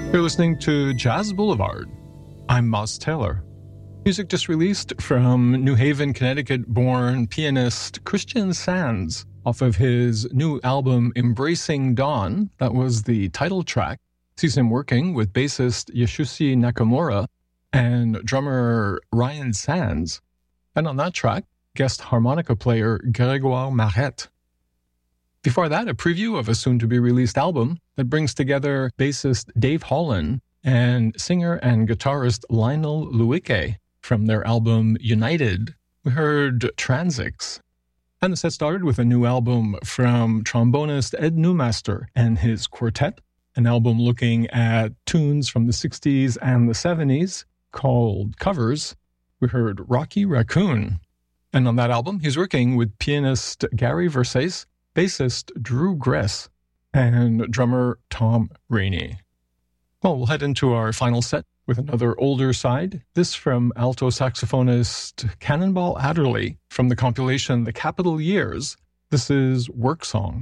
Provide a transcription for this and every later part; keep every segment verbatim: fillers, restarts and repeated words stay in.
You're listening to Jazz Boulevard. I'm Moss Taylor. Music just released from New Haven, Connecticut-born pianist Christian Sands off of his new album Embracing Dawn. That was the title track. Sees him working with bassist Yasushi Nakamura and drummer Ryan Sands. And on that track, guest harmonica player Grégoire Marette. Before that, a preview of a soon-to-be-released album that brings together bassist Dave Holland and singer and guitarist Lionel Loueke from their album United. We heard Transix. And the set started with a new album from trombonist Ed Newmaster and his quartet, an album looking at tunes from the sixties and the seventies called Covers. We heard Rocky Raccoon. And on that album, he's working with pianist Gary Versace, bassist Drew Gress, and drummer Tom Rainey. Well, we'll head into our final set with another older side. This from alto saxophonist Cannonball Adderley from the compilation The Capitol Years. This is Work Song.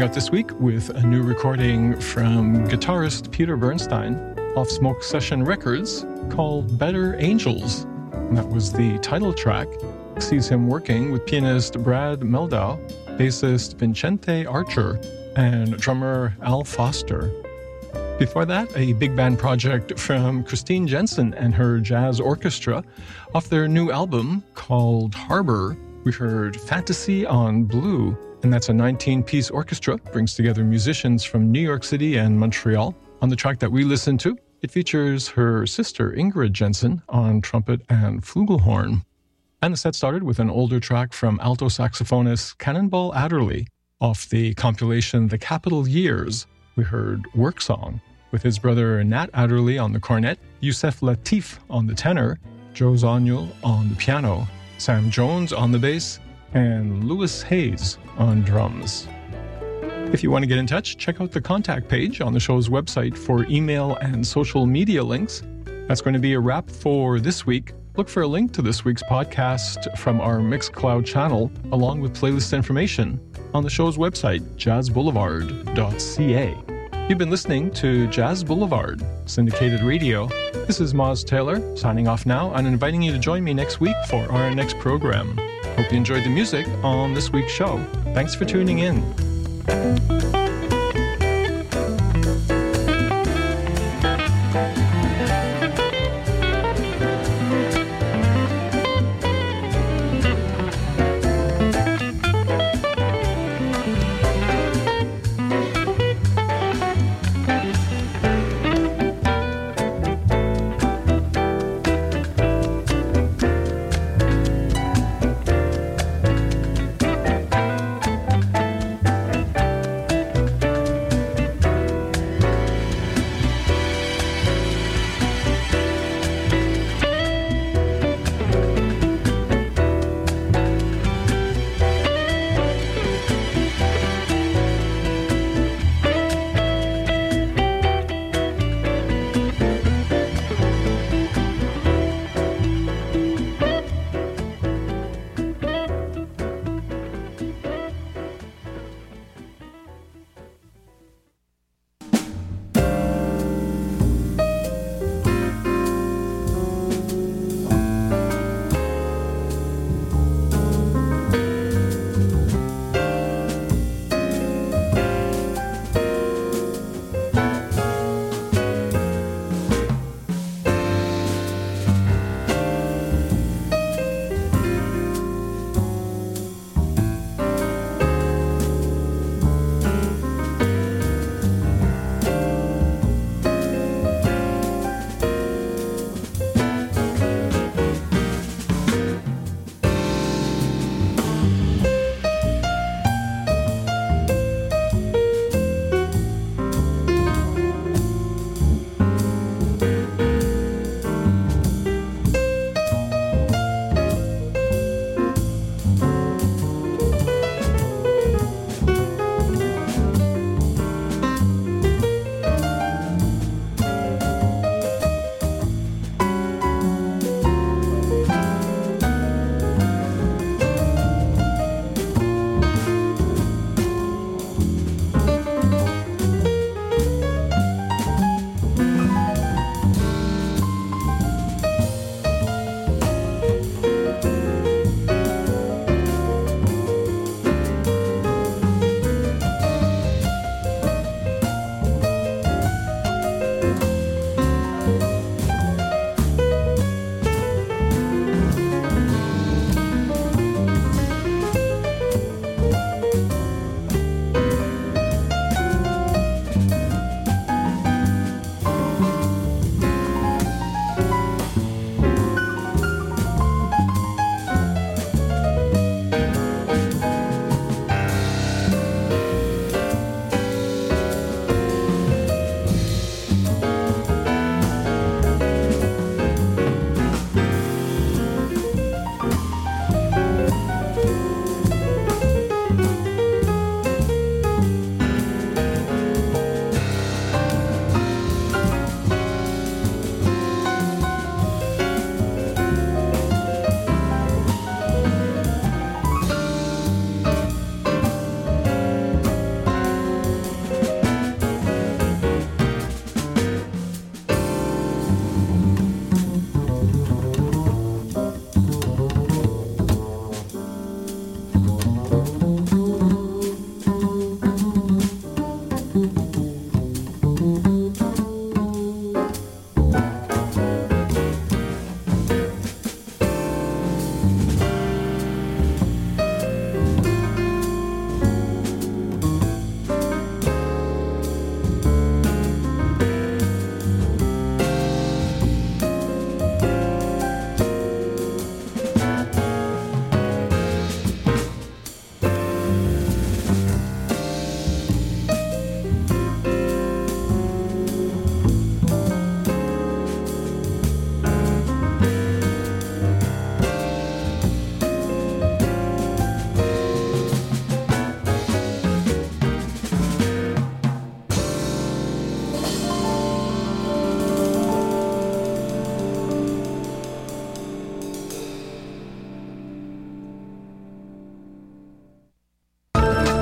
out this week with a new recording from guitarist Peter Bernstein off Smoke Session Records called Better Angels. And that was the title track. It sees him working with pianist Brad Meldau, bassist Vincente Archer, and drummer Al Foster. Before that, a big band project from Christine Jensen and her jazz orchestra off their new album called Harbor. We heard Fantasy on Blue, and that's a nineteen-piece orchestra, brings together musicians from New York City and Montreal. On the track that we listened to, it features her sister Ingrid Jensen on trumpet and flugelhorn. And the set started with an older track from alto saxophonist Cannonball Adderley off the compilation The Capital Years. We heard Work Song with his brother Nat Adderley on the cornet, Yusef Latif on the tenor, Joe Zoniul on the piano, Sam Jones on the bass, and Louis Hayes on drums. If you want to get in touch, check out the contact page on the show's website for email and social media links. That's going to be a wrap for this week. Look for a link to this week's podcast from our Mixcloud channel, along with playlist information on the show's website, jazz boulevard dot c a. You've been listening to Jazz Boulevard, syndicated radio. This is Moz Taylor, signing off now and inviting you to join me next week for our next program. Hope you enjoyed the music on this week's show. Thanks for tuning in.